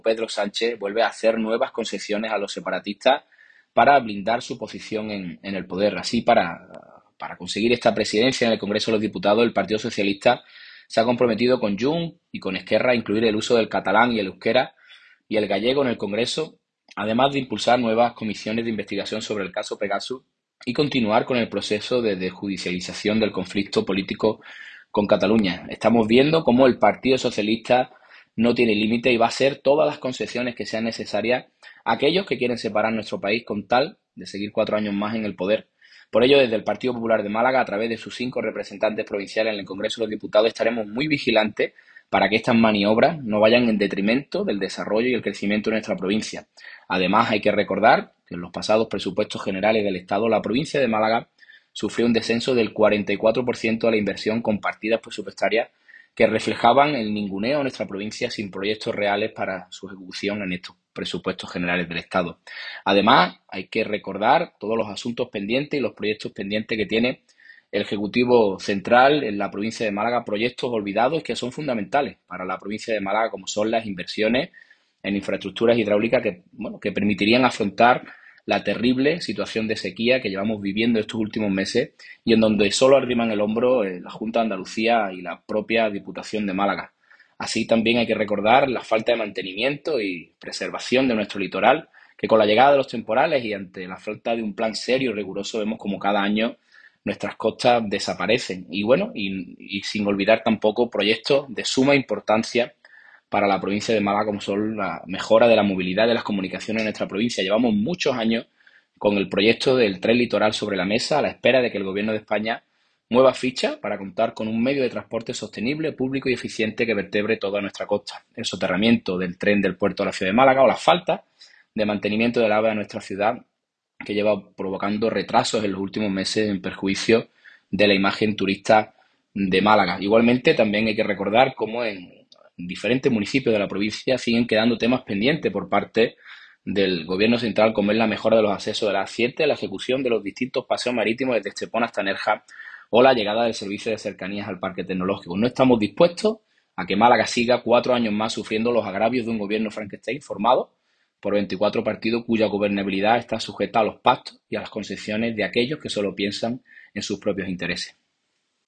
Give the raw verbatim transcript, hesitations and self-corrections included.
Pedro Sánchez vuelve a hacer nuevas concesiones a los separatistas para blindar su posición en, en el poder. Así, para, para conseguir esta presidencia en el Congreso de los Diputados, el Partido Socialista se ha comprometido con Junts y con Esquerra a incluir el uso del catalán y el euskera y el gallego en el Congreso, además de impulsar nuevas comisiones de investigación sobre el caso Pegasus y continuar con el proceso de desjudicialización del conflicto político con Cataluña. Estamos viendo cómo el Partido Socialista no tiene límite y va a hacer todas las concesiones que sean necesarias a aquellos que quieren separar nuestro país con tal de seguir cuatro años más en el poder. Por ello, desde el Partido Popular de Málaga, a través de sus cinco representantes provinciales en el Congreso de los Diputados, estaremos muy vigilantes para que estas maniobras no vayan en detrimento del desarrollo y el crecimiento de nuestra provincia. Además, hay que recordar que en los pasados presupuestos generales del Estado, la provincia de Málaga sufrió un descenso del cuarenta y cuatro por ciento de la inversión con partidas presupuestarias que reflejaban el ninguneo a nuestra provincia sin proyectos reales para su ejecución en estos presupuestos generales del Estado. Además, hay que recordar todos los asuntos pendientes y los proyectos pendientes que tiene el Ejecutivo Central en la provincia de Málaga, proyectos olvidados que son fundamentales para la provincia de Málaga, como son las inversiones en infraestructuras hidráulicas que, bueno, que permitirían afrontar la terrible situación de sequía que llevamos viviendo estos últimos meses y en donde solo arriman el hombro eh, la Junta de Andalucía y la propia Diputación de Málaga. Así también hay que recordar la falta de mantenimiento y preservación de nuestro litoral, que con la llegada de los temporales y ante la falta de un plan serio y riguroso vemos como cada año nuestras costas desaparecen. Y bueno, y, y sin olvidar tampoco proyectos de suma importancia para la provincia de Málaga, como son la mejora de la movilidad de las comunicaciones en nuestra provincia. Llevamos muchos años con el proyecto del tren litoral sobre la mesa, a la espera de que el Gobierno de España mueva ficha para contar con un medio de transporte sostenible, público y eficiente que vertebre toda nuestra costa. El soterramiento del tren del puerto de la ciudad de Málaga o la falta de mantenimiento del AVE a nuestra ciudad, que lleva provocando retrasos en los últimos meses en perjuicio de la imagen turista de Málaga. Igualmente, también hay que recordar cómo en diferentes municipios de la provincia siguen quedando temas pendientes por parte del Gobierno central, como es la mejora de los accesos de la A siete, la ejecución de los distintos paseos marítimos desde Estepona hasta Nerja o la llegada del servicio de cercanías al Parque Tecnológico. No estamos dispuestos a que Málaga siga cuatro años más sufriendo los agravios de un gobierno Frankenstein formado por veinticuatro partidos cuya gobernabilidad está sujeta a los pactos y a las concesiones de aquellos que solo piensan en sus propios intereses.